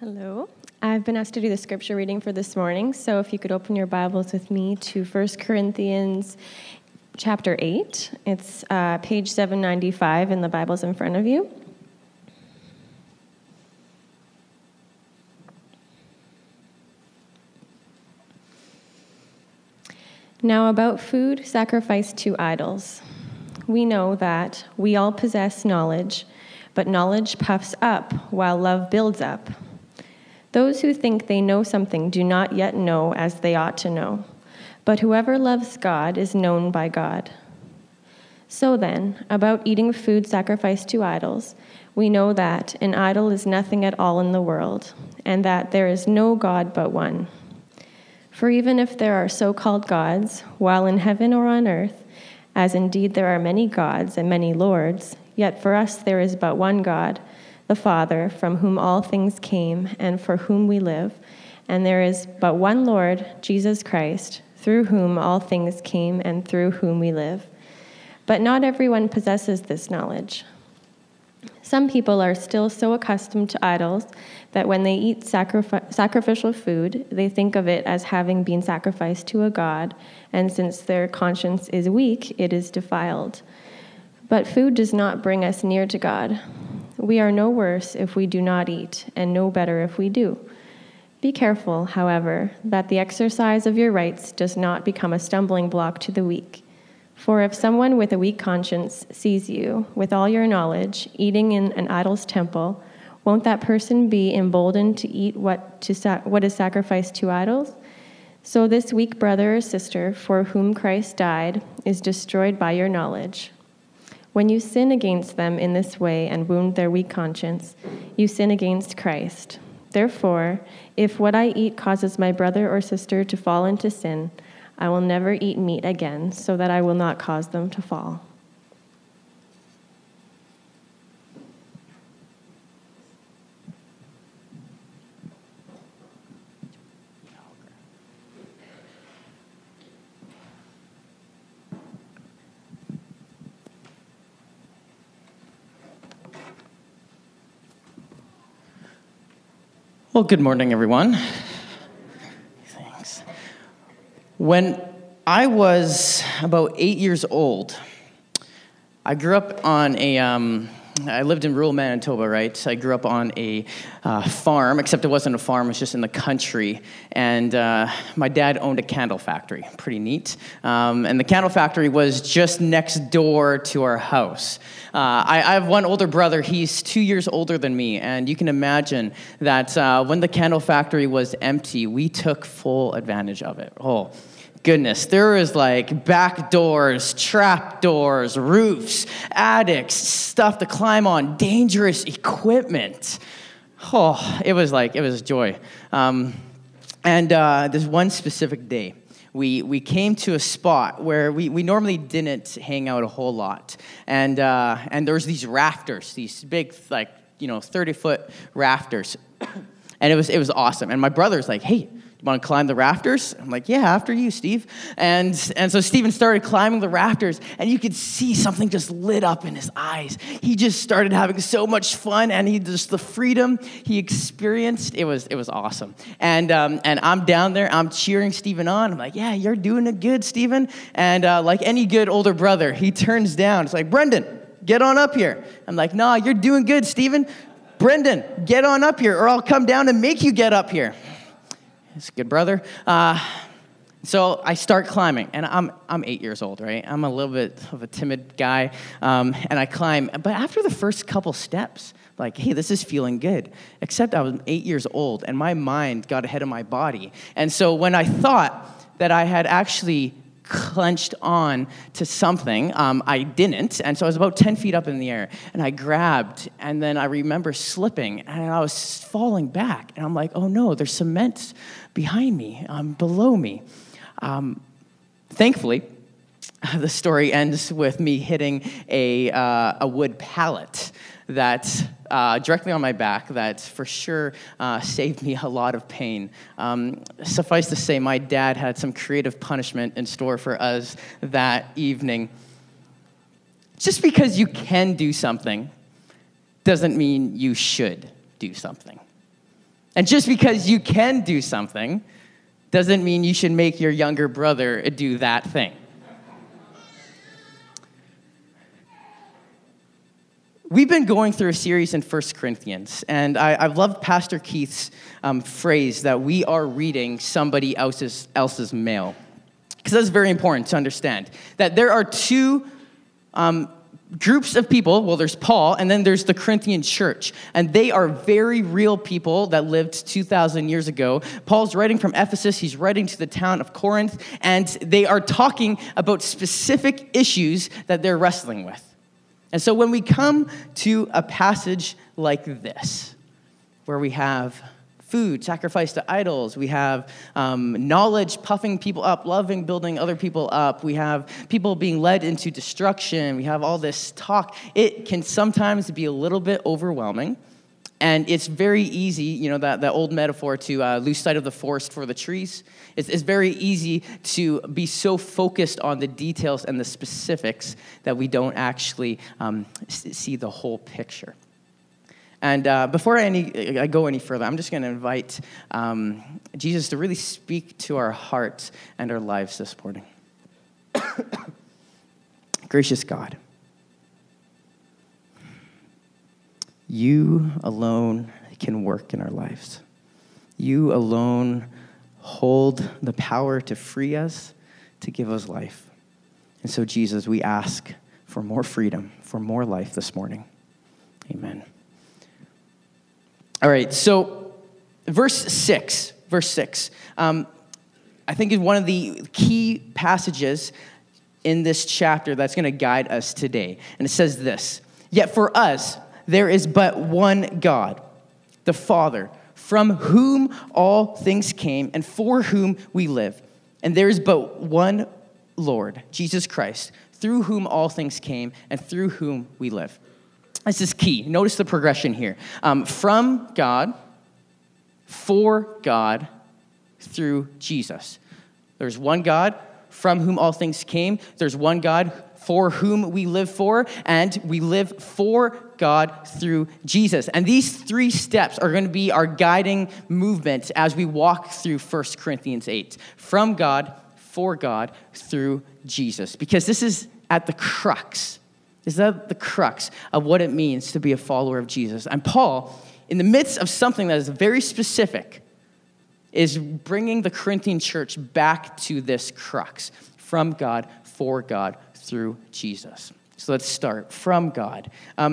Hello. I've been asked to do the scripture reading for this morning, so if you could open your Bibles with me to 1 Corinthians chapter 8. It's page 795 in the Bibles in front of you. Now about food sacrificed to idols. We know that we all possess knowledge, but knowledge puffs up while love builds up. Those who think they know something do not yet know as they ought to know, but whoever loves God is known by God. So then, about eating food sacrificed to idols, we know that an idol is nothing at all in the world, and that there is no God but one. For even if there are so-called gods, while in heaven or on earth, as indeed there are many gods and many lords, yet for us there is but one God, the Father, from whom all things came and for whom we live, and there is but one Lord, Jesus Christ, through whom all things came and through whom we live. But not everyone possesses this knowledge. Some people are still so accustomed to idols that when they eat sacrificial food, they think of it as having been sacrificed to a god, and since their conscience is weak, it is defiled. But food does not bring us near to God. We are no worse if we do not eat, and no better if we do. Be careful, however, that the exercise of your rights does not become a stumbling block to the weak. For if someone with a weak conscience sees you, with all your knowledge, eating in an idol's temple, won't that person be emboldened to eat what is sacrificed to idols? So this weak brother or sister for whom Christ died is destroyed by your knowledge. When you sin against them in this way and wound their weak conscience, you sin against Christ. Therefore, if what I eat causes my brother or sister to fall into sin, I will never eat meat again, so that I will not cause them to fall. Well, good morning, everyone. Thanks. When I was about 8 years old, I grew up on I lived in rural Manitoba, right? I grew up on a farm, except it wasn't a farm, it was just in the country. And my dad owned a candle factory, pretty neat. And the candle factory was just next door to our house. I have one older brother, he's 2 years older than me, and you can imagine that when the candle factory was empty, we took full advantage of it. Oh, goodness, there was like back doors, trap doors, roofs, attics, stuff to climb on, dangerous equipment. Oh, it was a joy. And this one specific day, we came to a spot where we normally didn't hang out a whole lot. And there was these rafters, these big, 30-foot rafters. And it was awesome. And my brother's like, hey, you want to climb the rafters? I'm like, yeah, after you, Steve. And so Steven started climbing the rafters, and you could see something just lit up in his eyes. He just started having so much fun, and the freedom he experienced, it was awesome. And I'm down there, I'm cheering Steven on. I'm like, yeah, you're doing it good, Steven. And like any good older brother, he turns down. It's like, Brendan, get on up here. I'm like, nah, you're doing good, Steven. Brendan, get on up here, or I'll come down and make you get up here. It's a good brother. So I start climbing, and I'm 8 years old, right? I'm a little bit of a timid guy, and I climb. But after the first couple steps, like, hey, this is feeling good. Except I was 8 years old, and my mind got ahead of my body. And so when I thought that I had actually clenched on to something, I didn't, and so I was about 10 feet up in the air, and I grabbed, and then I remember slipping, and I was falling back, and I'm like, oh no, there's cement behind me, below me. Thankfully, the story ends with me hitting a wood pallet that directly on my back that for sure saved me a lot of pain. Suffice to say, my dad had some creative punishment in store for us that evening. Just because you can do something doesn't mean you should do something. And just because you can do something doesn't mean you should make your younger brother do that thing. We've been going through a series in 1 Corinthians, and I've loved Pastor Keith's phrase that we are reading somebody else's mail. Because that's very important to understand. That there are two groups of people. Well, there's Paul, and then there's the Corinthian church. And they are very real people that lived 2,000 years ago. Paul's writing from Ephesus. He's writing to the town of Corinth. And they are talking about specific issues that they're wrestling with. And so when we come to a passage like this, where we have food sacrificed to idols, we have knowledge puffing people up, loving building other people up, we have people being led into destruction, we have all this talk, it can sometimes be a little bit overwhelming. And it's very easy, that old metaphor to lose sight of the forest for the trees. It's very easy to be so focused on the details and the specifics that we don't actually see the whole picture. And before I go any further, I'm just going to invite Jesus to really speak to our hearts and our lives this morning. Gracious God, you alone can work in our lives. You alone hold the power to free us, to give us life. And so, Jesus, we ask for more freedom, for more life this morning. Amen. All right, so verse 6, I think is one of the key passages in this chapter that's going to guide us today. And it says this: "Yet for us, there is but one God, the Father, from whom all things came and for whom we live. And there is but one Lord, Jesus Christ, through whom all things came and through whom we live." This is key. Notice the progression here. From God, for God, through Jesus. There's one God from whom all things came. There's one God for whom we live for, and we live for God through Jesus. And these three steps are going to be our guiding movement as we walk through 1 Corinthians 8. From God, for God, through Jesus. Because this is at the crux. Is that the crux of what it means to be a follower of Jesus? And Paul, in the midst of something that is very specific, is bringing the Corinthian church back to this crux. From God, for God, through Jesus. So let's start. From God.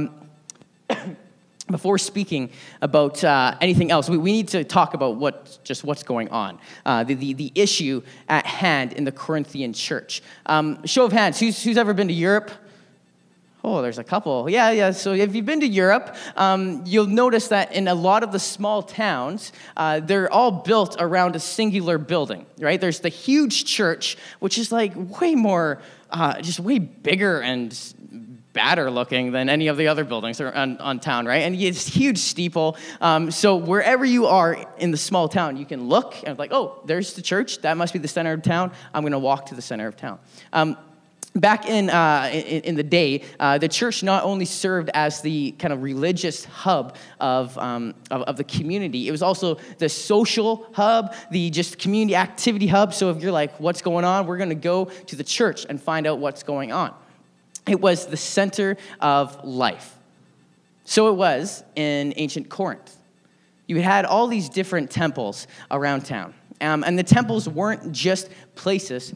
Before speaking about anything else, we need to talk about what's going on. The issue at hand in the Corinthian church. Show of hands, who's ever been to Europe? Oh, there's a couple. Yeah. So if you've been to Europe, you'll notice that in a lot of the small towns, they're all built around a singular building, right? There's the huge church, which is like way more, just way bigger and badder looking than any of the other buildings on town, right? And it's huge steeple. So wherever you are in the small town, you can look and like, oh, there's the church. That must be the center of town. I'm going to walk to the center of town. Back in the day, the church not only served as the kind of religious hub of the community, it was also the social hub, the just community activity hub. So if you're like, what's going on? We're going to go to the church and find out what's going on. It was the center of life. So it was in ancient Corinth. You had all these different temples around town. And the temples weren't just places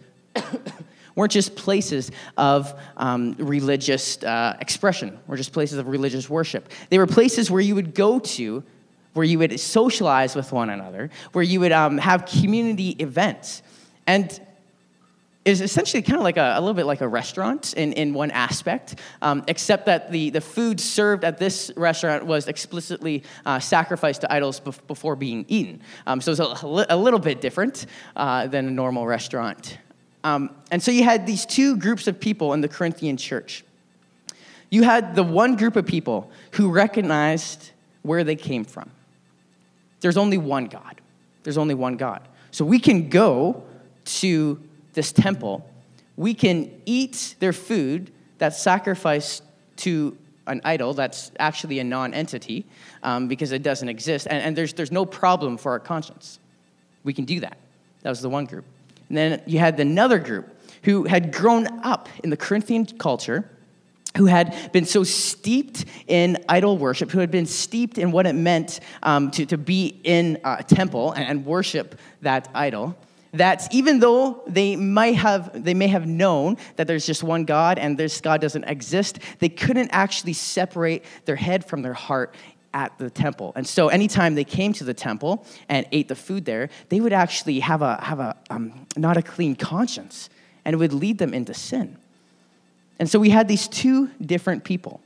of religious expression, or just places of religious worship. They were places where you would go to, where you would socialize with one another, where you would have community events. And it's essentially kind of like a little bit like a restaurant in one aspect, except that the food served at this restaurant was explicitly sacrificed to idols before being eaten. So it's a little bit different than a normal restaurant. And so you had these two groups of people in the Corinthian church. You had the one group of people who recognized where they came from. There's only one God. There's only one God. So we can go to this temple. We can eat their food that's sacrificed to an idol that's actually a non-entity because it doesn't exist, and there's no problem for our conscience. We can do that. That was the one group. And then you had another group who had grown up in the Corinthian culture, who had been so steeped in idol worship, who had been steeped in what it meant to be in a temple and worship that idol, that even though they may have known that there's just one God and this God doesn't exist, they couldn't actually separate their head from their heart at the temple. And so anytime they came to the temple and ate the food there, they would actually have a not a clean conscience, and it would lead them into sin. And so we had these two different people.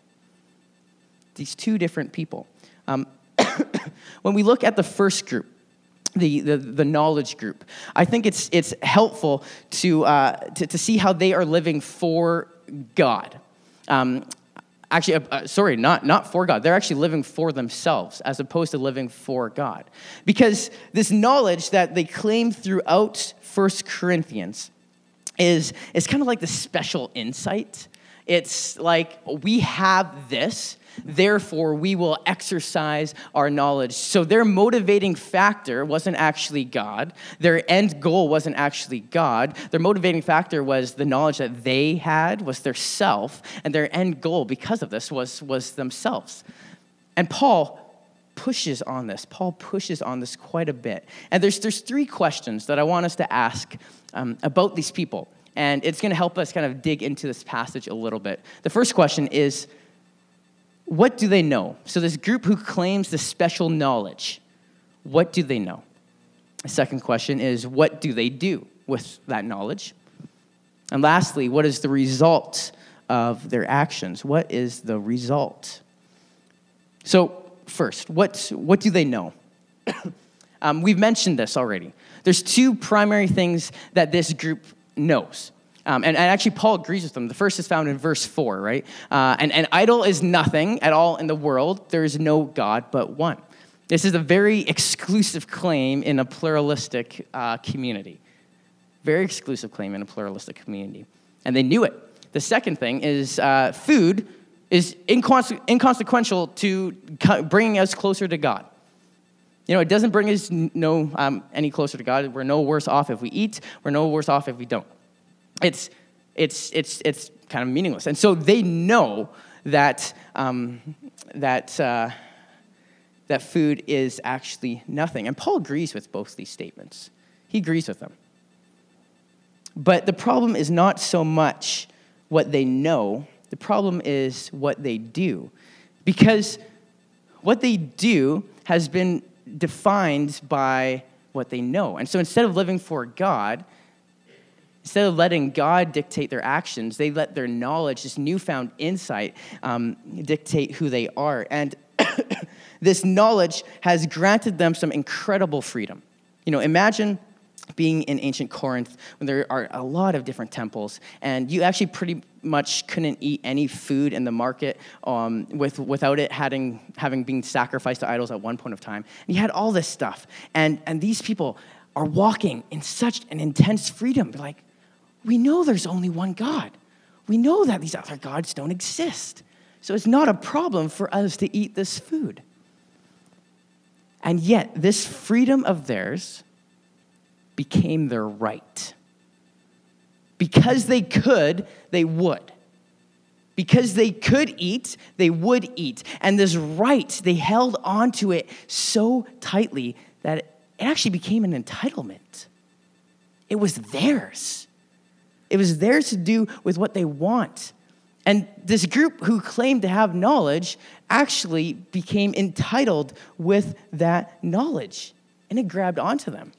When we look at the first group, the knowledge group, I think it's helpful to see how they are living for God. Actually, not for God. They're actually living for themselves as opposed to living for God. Because this knowledge that they claim throughout 1 Corinthians is kind of like the special insight. It's like, we have this, therefore we will exercise our knowledge. So their motivating factor wasn't actually God. Their end goal wasn't actually God. Their motivating factor was the knowledge that they had, was their self, and their end goal because of this was themselves. And Paul pushes on this. Paul pushes on this quite a bit. And there's three questions that I want us to ask about these people. And it's going to help us kind of dig into this passage a little bit. The first question is, what do they know? So this group who claims this special knowledge, what do they know? The second question is, what do they do with that knowledge? And lastly, what is the result of their actions? What is the result? So first, what do they know? We've mentioned this already. There's two primary things that this group knows. And actually, Paul agrees with them. The first is found in verse 4, right? An idol is nothing at all in the world. There is no God but one. This is a very exclusive claim in a pluralistic community. Very exclusive claim in a pluralistic community. And they knew it. The second thing is food is inconsequential to bringing us closer to God. You know, it doesn't bring us any closer to God. We're no worse off if we eat. We're no worse off if we don't. It's kind of meaningless. And so they know that that food is actually nothing. And Paul agrees with both these statements. He agrees with them. But the problem is not so much what they know. The problem is what they do. Because what they do has been defined by what they know. And so instead of living for God, instead of letting God dictate their actions, they let their knowledge, this newfound insight, dictate who they are. And this knowledge has granted them some incredible freedom. You know, imagine being in ancient Corinth when there are a lot of different temples, and you actually pretty much couldn't eat any food in the market without it having been sacrificed to idols at one point of time. And you had all this stuff, and these people are walking in such an intense freedom. They're like, we know there's only one God. We know that these other gods don't exist. So it's not a problem for us to eat this food. And yet, this freedom of theirs became their right. Because they could, they would. Because they could eat, they would eat. And this right, they held onto it so tightly that it actually became an entitlement. It was theirs. It was theirs to do with what they want. And this group who claimed to have knowledge actually became entitled with that knowledge. And it grabbed onto them.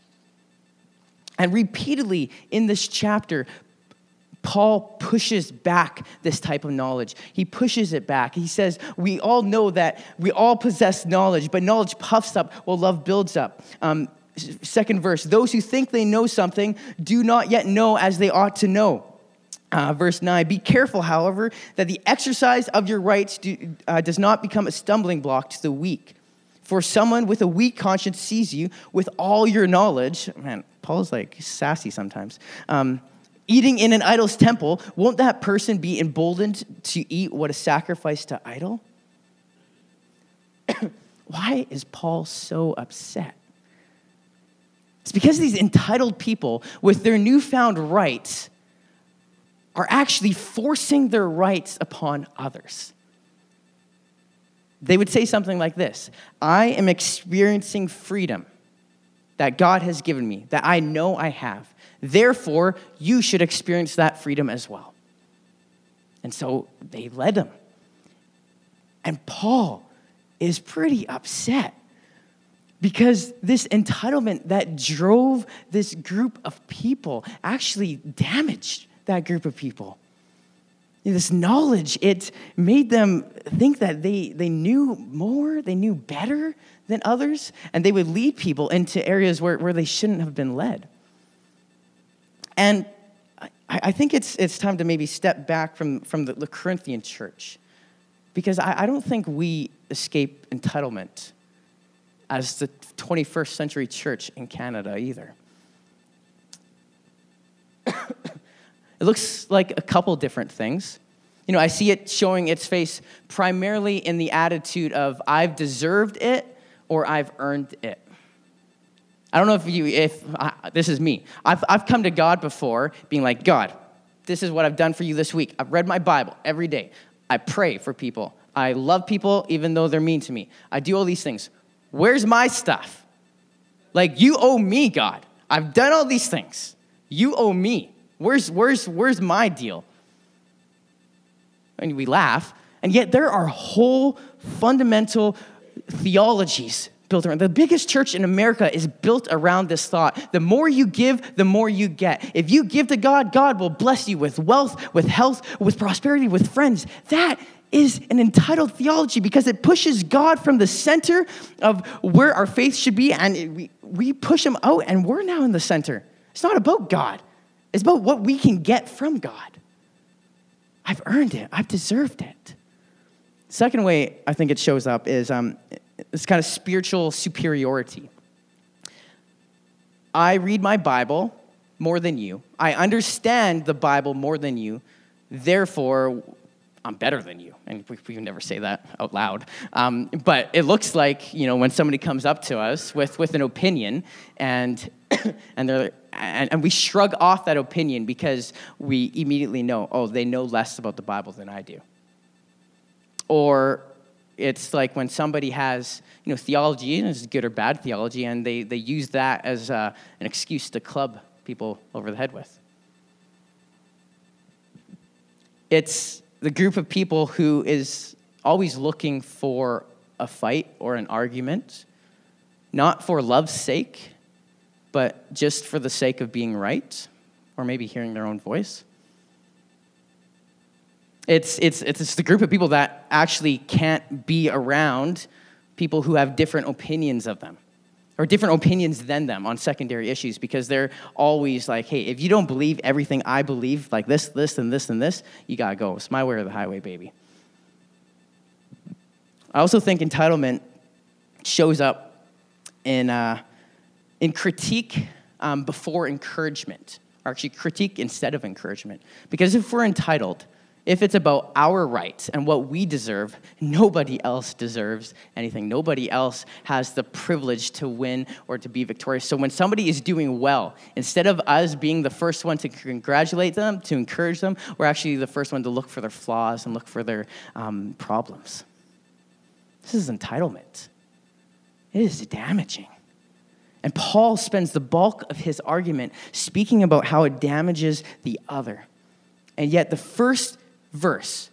And repeatedly in this chapter, Paul pushes back this type of knowledge. He pushes it back. He says, we all know that we all possess knowledge, but knowledge puffs up while love builds up. Second verse, those who think they know something do not yet know as they ought to know. Verse 9, be careful, however, that the exercise of your rights does not become a stumbling block to the weak. For someone with a weak conscience sees you with all your knowledge. Man, Paul's like sassy sometimes. eating in an idol's temple, won't that person be emboldened to eat what is sacrificed to idol? Why is Paul so upset? It's because these entitled people with their newfound rights are actually forcing their rights upon others. They would say something like this: I am experiencing freedom that God has given me, that I know I have. Therefore, you should experience that freedom as well. And so they led them. And Paul is pretty upset because this entitlement that drove this group of people actually damaged that group of people. This knowledge, it made them think that they knew more, they knew better than others, and they would lead people into areas where they shouldn't have been led. And I think it's time to maybe step back from the Corinthian church, because I don't think we escape entitlement as the 21st century church in Canada either. It looks like a couple different things. You know, I see it showing its face primarily in the attitude of I've deserved it or I've earned it. I don't know if this is me. I've come to God before being like, God, this is what I've done for you this week. I've read my Bible every day. I pray for people. I love people even though they're mean to me. I do all these things. Where's my stuff? Like, you owe me, God. I've done all these things. You owe me. Where's my deal? And we laugh, and yet there are whole fundamental theologies built around. The biggest church in America is built around this thought. The more you give, the more you get. If you give to God, God will bless you with wealth, with health, with prosperity, with friends. That is an entitled theology because it pushes God from the center of where our faith should be, and we push him out, and we're now in the center. It's not about God. It's about what we can get from God. I've earned it. I've deserved it. Second way I think it shows up is this kind of spiritual superiority. I read my Bible more than you. I understand the Bible more than you. Therefore, I'm better than you. And we can never say that out loud. But it looks like, you know, when somebody comes up to us with an opinion and we shrug off that opinion because we immediately know, oh, they know less about the Bible than I do. Or it's like when somebody has, you know, theology, and it's good or bad theology, and they use that as an excuse to club people over the head with. It's the group of people who is always looking for a fight or an argument, not for love's sake, but just for the sake of being right, or maybe hearing their own voice. It's the group of people that actually can't be around people who have different opinions of them, or different opinions than them on secondary issues, because they're always like, hey, if you don't believe everything I believe, like this, and this, and this, you gotta go. It's my way or the highway, baby. I also think entitlement shows up in critique before encouragement, or actually critique instead of encouragement. Because if we're entitled, if it's about our rights and what we deserve, nobody else deserves anything. Nobody else has the privilege to win or to be victorious. So when somebody is doing well, instead of us being the first one to congratulate them, to encourage them, we're actually the first one to look for their flaws and look for their problems. This is entitlement. It is damaging. And Paul spends the bulk of his argument speaking about how it damages the other. And yet the first verse,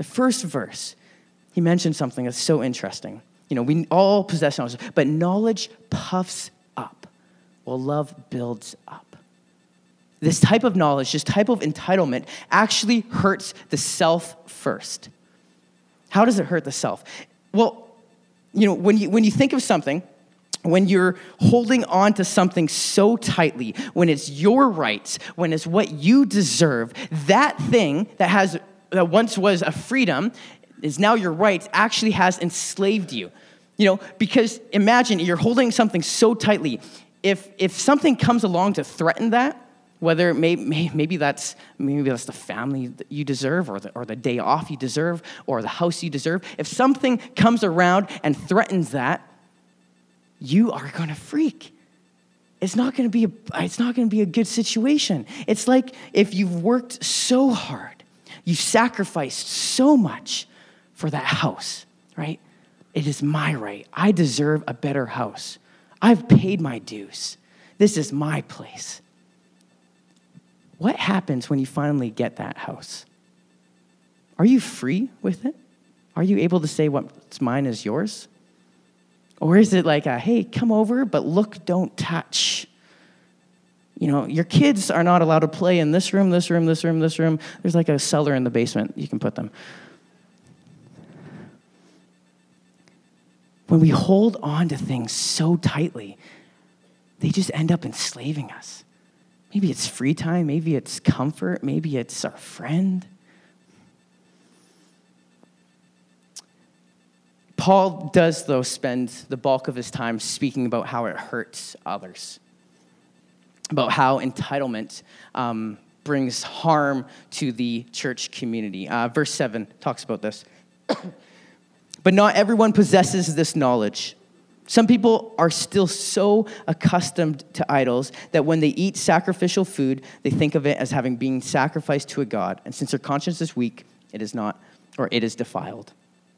he mentioned something that's so interesting. You know, we all possess knowledge, but knowledge puffs up, while love builds up. This type of knowledge, this type of entitlement actually hurts the self first. How does it hurt the self? Well, you know, when you think of something, when you're holding on to something so tightly, when it's your rights, when it's what you deserve, that thing that once was a freedom is now your rights, actually has enslaved you. You know, because imagine you're holding something so tightly. If something comes along to threaten that, Whether maybe that's the family that you deserve, or the day off you deserve, or the house you deserve. If something comes around and threatens that, you are going to freak. It's not going to be a good situation. It's like if you've worked so hard, you sacrificed so much for that house, right? It is my right. I deserve a better house. I've paid my dues. This is my place. What happens when you finally get that house? Are you free with it? Are you able to say what's mine is yours? Or is it like hey, come over, but look, don't touch? Your kids are not allowed to play in this room, this room, this room, this room. There's like a cellar in the basement you can put them. When we hold on to things so tightly, they just end up enslaving us. Maybe it's free time, maybe it's comfort, maybe it's our friend. Paul does, though, spend the bulk of his time speaking about how it hurts others, about how entitlement brings harm to the church community. Verse 7 talks about this. But not everyone possesses this knowledge. Some people are still so accustomed to idols that when they eat sacrificial food, they think of it as having been sacrificed to a god. And since their conscience is weak, it is defiled.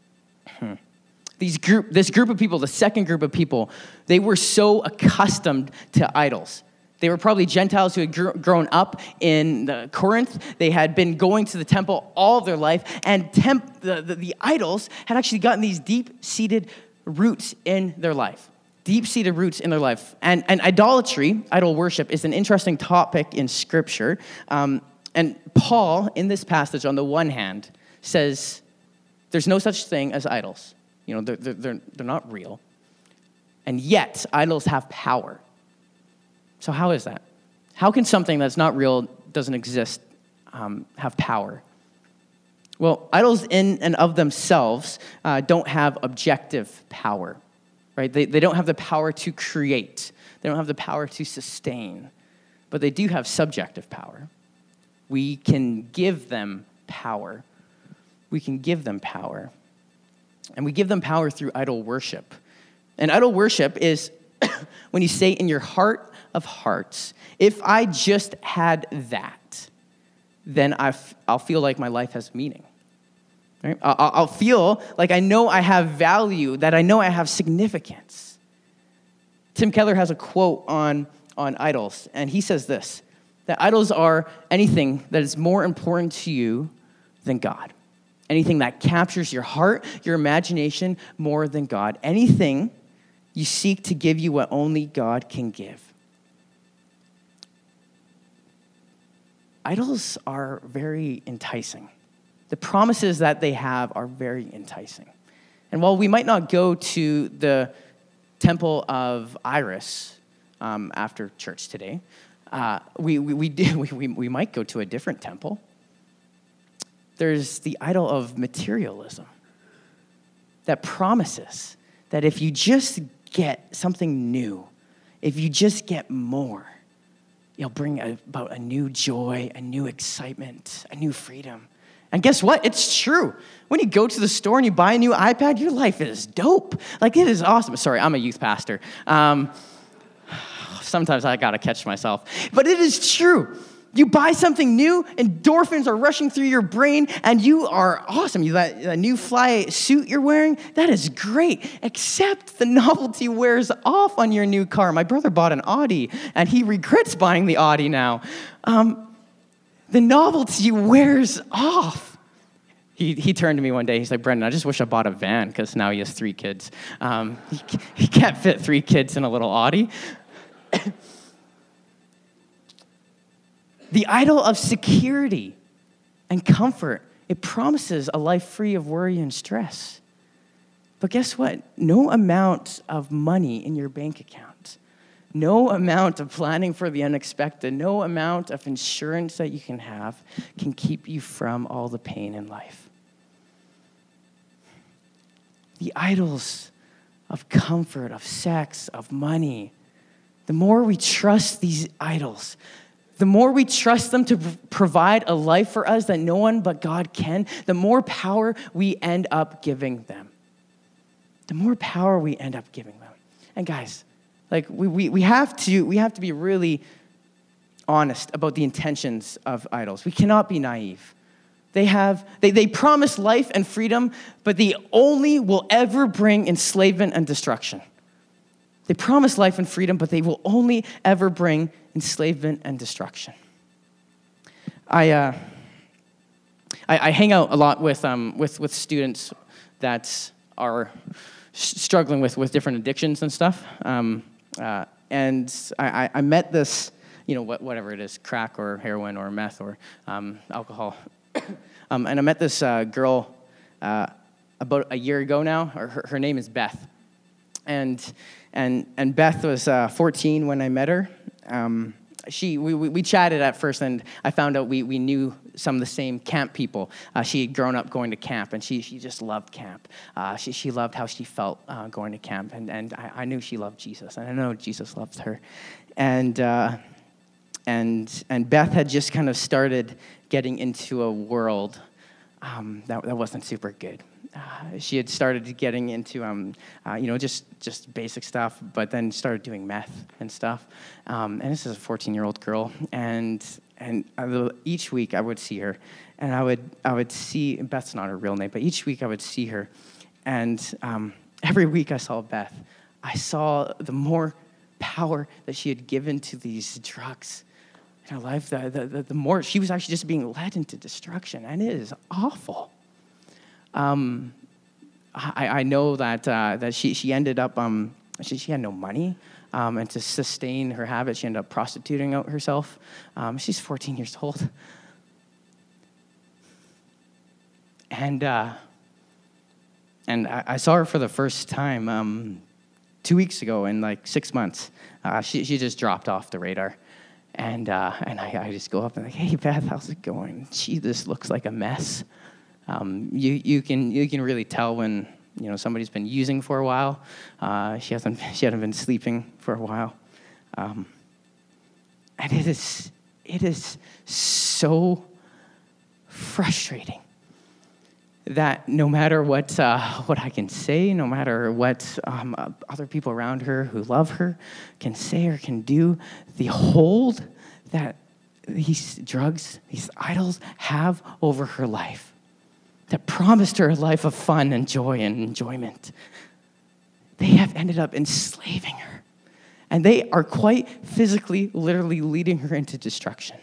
This group of people, the second group of people, they were so accustomed to idols. They were probably Gentiles who had grown up in Corinth. They had been going to the temple all their life, and the idols had actually gotten these deep-seated roots in their life. Deep-seated roots in their life. And idolatry, idol worship, is an interesting topic in Scripture. And Paul, in this passage, on the one hand, says there's no such thing as idols. They're not real. And yet, idols have power. So how is that? How can something that's not real, doesn't exist, have power? Well, idols in and of themselves don't have objective power, right? They don't have the power to create. They don't have the power to sustain. But they do have subjective power. We can give them power. We can give them power. And we give them power through idol worship. And idol worship is when you say in your heart of hearts, if I just had that, then I'll feel like my life has meaning. Right? I'll feel like I know I have value, that I know I have significance. Tim Keller has a quote on idols, and he says this, that idols are anything that is more important to you than God. Anything that captures your heart, your imagination more than God. Anything you seek to give you what only God can give. Idols are very enticing. The promises that they have are very enticing. And while we might not go to the temple of Iris after church today, we might go to a different temple. There's the idol of materialism that promises that if you just get something new, if you just get more, you'll bring about a new joy, a new excitement, a new freedom. And guess what? It's true. When you go to the store and you buy a new iPad, your life is dope. Like, it is awesome. Sorry, I'm a youth pastor. Sometimes I gotta catch myself. But it is true. You buy something new, endorphins are rushing through your brain, and you are awesome. That new fly suit you're wearing, that is great, except the novelty wears off on your new car. My brother bought an Audi, and he regrets buying the Audi now. The novelty wears off. He turned to me one day, he's like, Brendan, I just wish I bought a van, because now he has 3 kids. He can't fit 3 kids in a little Audi. The idol of security and comfort, it promises a life free of worry and stress. But guess what? No amount of money in your bank account, no amount of planning for the unexpected, no amount of insurance that you can have can keep you from all the pain in life. The idols of comfort, of sex, of money, the more we trust these idols, the more we trust them to provide a life for us that no one but God can, the more power we end up giving them. The more power we end up giving them. And guys, like we have to be really honest about the intentions of idols. We cannot be naive. They promise life and freedom, but they only will ever bring enslavement and destruction. They promise life and freedom, but they will only ever bring enslavement and destruction. I hang out a lot with students that are struggling with different addictions and stuff. And I met this, whatever it is, crack or heroin or meth or alcohol. And I met this girl about a year ago now. Her name is Beth. And Beth was 14 when I met her. We chatted at first, and I found out we knew some of the same camp people. She had grown up going to camp, and she just loved camp. She loved how she felt going to camp, and I knew she loved Jesus, and I know Jesus loved her. And Beth had just kind of started getting into a world that wasn't super good. She had started getting into, just basic stuff, but then started doing meth and stuff. And this is a 14-year-old girl, and each week I would see her, and I would see Beth's not her real name, but each week I would see her, and every week I saw Beth. I saw the more power that she had given to these drugs in her life, the more she was actually just being led into destruction, and it is awful. I know that she ended up she had no money, and to sustain her habit, she ended up prostituting out herself. She's 14 years old, and I saw her for the first time 2 weeks ago in like 6 months. She just dropped off the radar. And I just go up and like, hey Beth, how's it going? Gee, this looks like a mess. You can really tell when somebody's been using for a while. She hadn't been sleeping for a while, and it is so frustrating that no matter what I can say, no matter what other people around her who love her can say or can do, the hold that these drugs, these idols have over her life, that promised her a life of fun and joy and enjoyment, they have ended up enslaving her. And they are quite physically, literally leading her into destruction.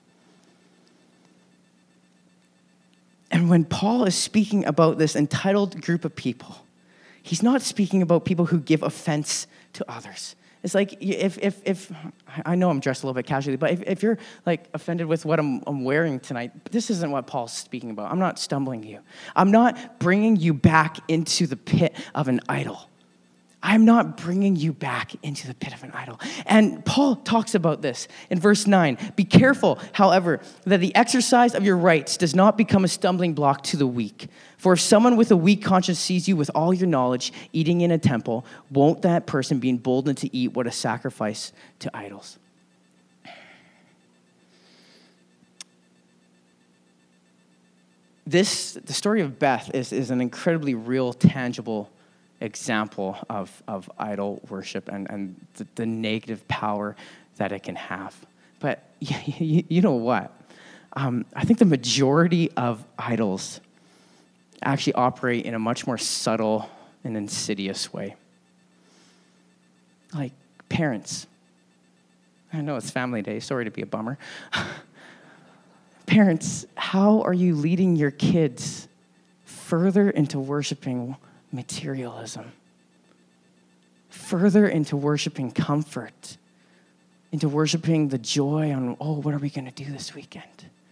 And when Paul is speaking about this entitled group of people, he's not speaking about people who give offense to others. It's like if I know I'm dressed a little bit casually, but if you're like offended with what I'm wearing tonight, this isn't what Paul's speaking about. I'm not stumbling you. I'm not bringing you back into the pit of an idol. I'm not bringing you back into the pit of an idol. And Paul talks about this in verse 9. Be careful, however, that the exercise of your rights does not become a stumbling block to the weak. For if someone with a weak conscience sees you with all your knowledge eating in a temple, won't that person be emboldened to eat what is sacrificed to idols? The story of Beth is an incredibly real, tangible example of idol worship and the negative power that it can have. But you know what? I think the majority of idols actually operate in a much more subtle and insidious way. Like parents. I know it's family day. Sorry to be a bummer. Parents, how are you leading your kids further into worshiping materialism, further into worshiping comfort, into worshiping the joy on, what are we going to do this weekend?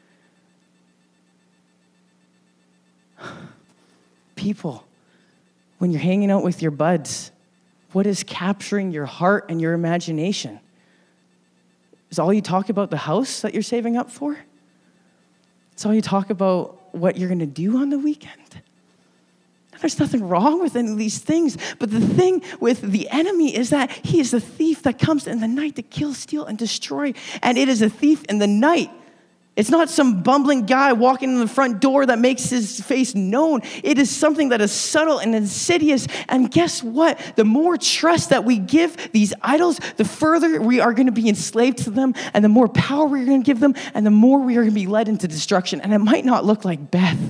People, when you're hanging out with your buds, what is capturing your heart and your imagination? Is all you talk about the house that you're saving up for? Is all you talk about what you're going to do on the weekend? There's nothing wrong with any of these things. But the thing with the enemy is that he is a thief that comes in the night to kill, steal, and destroy. And it is a thief in the night. It's not some bumbling guy walking in the front door that makes his face known. It is something that is subtle and insidious. And guess what? The more trust that we give these idols, the further we are going to be enslaved to them, and the more power we're going to give them, and the more we are going to be led into destruction. And it might not look like Beth,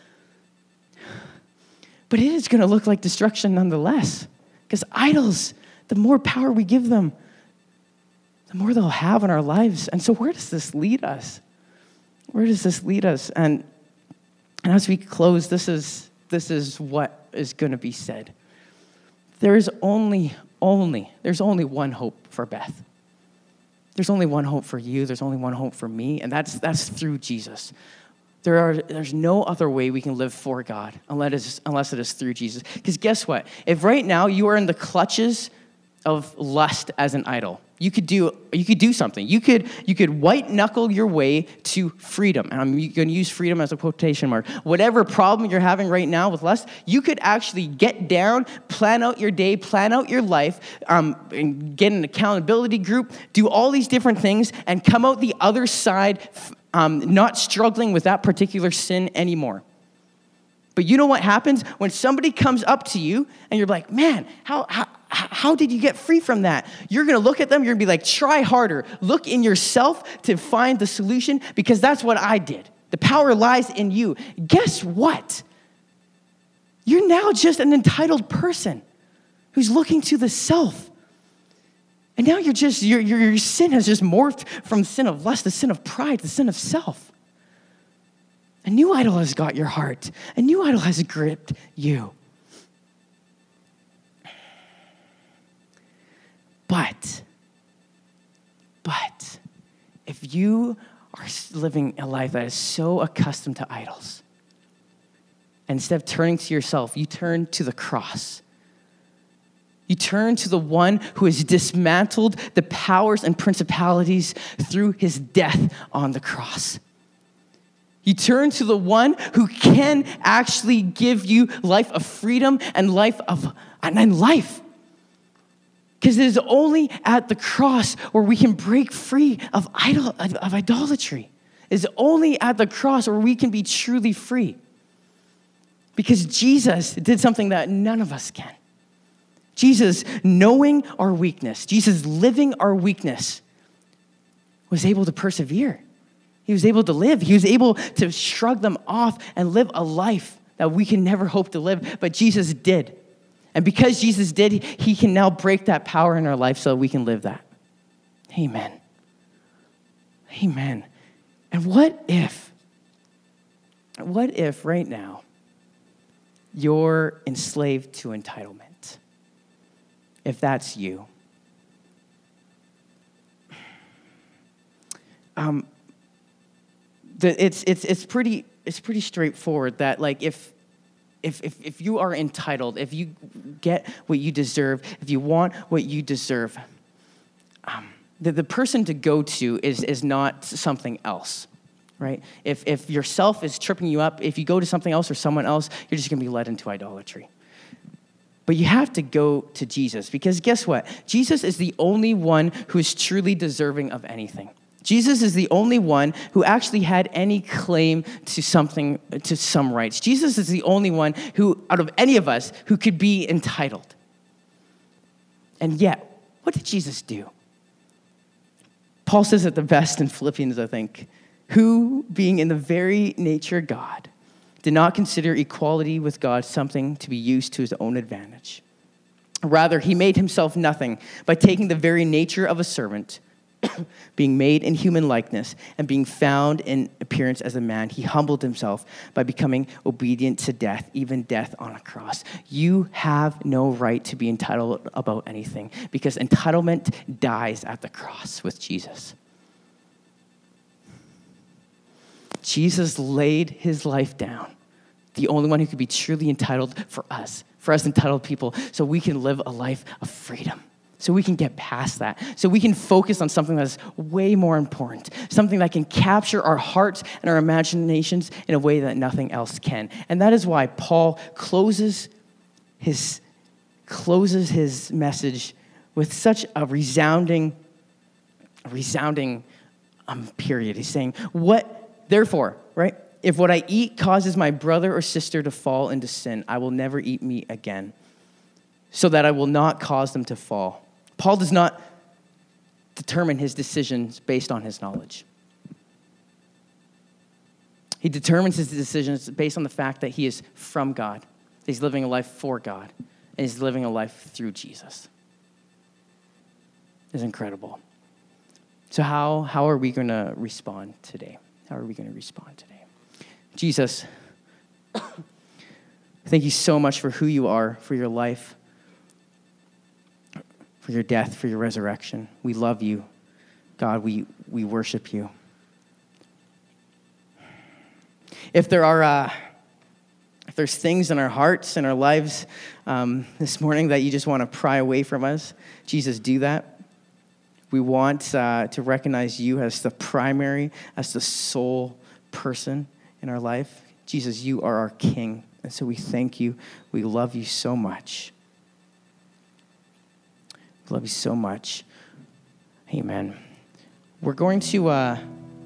but it is going to look like destruction nonetheless. Because idols, the more power we give them, the more they'll have in our lives. And so where does this lead us? Where does this lead us? And as we close, this is what is going to be said. There's only one hope for Beth. There's only one hope for you. There's only one hope for me, and that's through Jesus. There's no other way we can live for God unless it is through Jesus. Because guess what? If right now you are in the clutches of lust as an idol, you could do something. You could white knuckle your way to freedom. And I'm going to use freedom as a quotation mark. Whatever problem you're having right now with lust, you could actually get down, plan out your day, plan out your life, and get an accountability group, do all these different things, and come out the other side not struggling with that particular sin anymore. But you know what happens when somebody comes up to you and you're like, man, how did you get free from that? You're going to look at them, you're going to be like, try harder. Look in yourself to find the solution, because that's what I did. The power lies in you. Guess what? You're now just an entitled person who's looking to the self. And now your sin has just morphed from the sin of lust, the sin of pride, the sin of self. A new idol has got your heart. A new idol has gripped you. But if you are living a life that is so accustomed to idols, and instead of turning to yourself, you turn to the cross. You turn to the one who has dismantled the powers and principalities through his death on the cross. You turn to the one who can actually give you life of freedom and life. Because it is only at the cross where we can break free of idolatry. It is only at the cross where we can be truly free. Because Jesus did something that none of us can. Jesus, knowing our weakness, Jesus living our weakness, was able to persevere. He was able to live. He was able to shrug them off and live a life that we can never hope to live, but Jesus did. And because Jesus did, he can now break that power in our life so that we can live that. Amen. Amen. And what if right now you're enslaved to entitlement? If that's you. It's pretty straightforward that, like, if you are entitled, if you get what you deserve, if you want what you deserve, the person to go to is not something else, right? If yourself is tripping you up, if you go to something else or someone else, you're just going to be led into idolatry. But you have to go to Jesus, because guess what? Jesus is the only one who is truly deserving of anything. Jesus is the only one who actually had any claim to some rights. Jesus is the only one who, out of any of us, who could be entitled. And yet, what did Jesus do? Paul says it the best in Philippians, I think. Who, being in the very nature God, did not consider equality with God something to be used to his own advantage. Rather, he made himself nothing by taking the very nature of a servant, being made in human likeness, and being found in appearance as a man. He humbled himself by becoming obedient to death, even death on a cross. You have no right to be entitled about anything, because entitlement dies at the cross with Jesus. Jesus laid his life down, the only one who could be truly entitled for us entitled people, so we can live a life of freedom. So we can get past that. So we can focus on something that's way more important, something that can capture our hearts and our imaginations in a way that nothing else can. And that is why Paul closes his message with such a resounding period. He's saying, therefore, right? If what I eat causes my brother or sister to fall into sin, I will never eat meat again, so that I will not cause them to fall. Paul does not determine his decisions based on his knowledge. He determines his decisions based on the fact that he is from God. He's living a life for God, and he's living a life through Jesus. It's incredible. So how are we going to respond today? How are we going to respond today? Jesus, thank you so much for who you are, for your life, for your death, for your resurrection. We love you. God, we worship you. If there's things in our hearts and our lives this morning that you just want to pry away from us, Jesus, do that. We want to recognize you as the primary, as the sole person in our life. Jesus, you are our King, and so we thank you. We love you so much. Love you so much. Amen. We're going to. I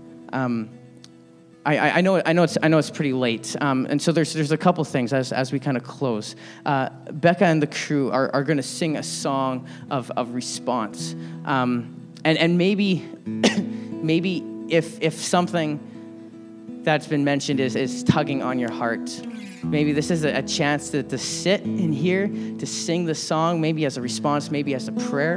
know it's pretty late, and so there's a couple things as we kind of close. Becca and the crew are going to sing a song of response, and maybe if something that's been mentioned is tugging on your heart. Maybe this is a chance to sit in here, to sing the song, maybe as a response, maybe as a prayer.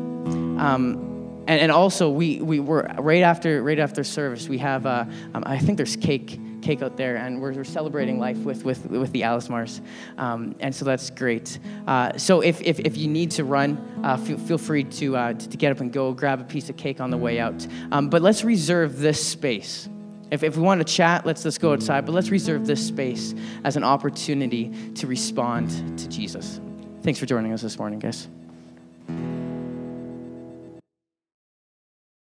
And also, we were right after service, we have, I think there's cake out there, and we're celebrating life with the Alismars. And so that's great. So if you need to run, feel free to get up and go, grab a piece of cake on the way out. But let's reserve this space. If we want to chat, let's go outside, but let's reserve this space as an opportunity to respond to Jesus. Thanks for joining us this morning, guys.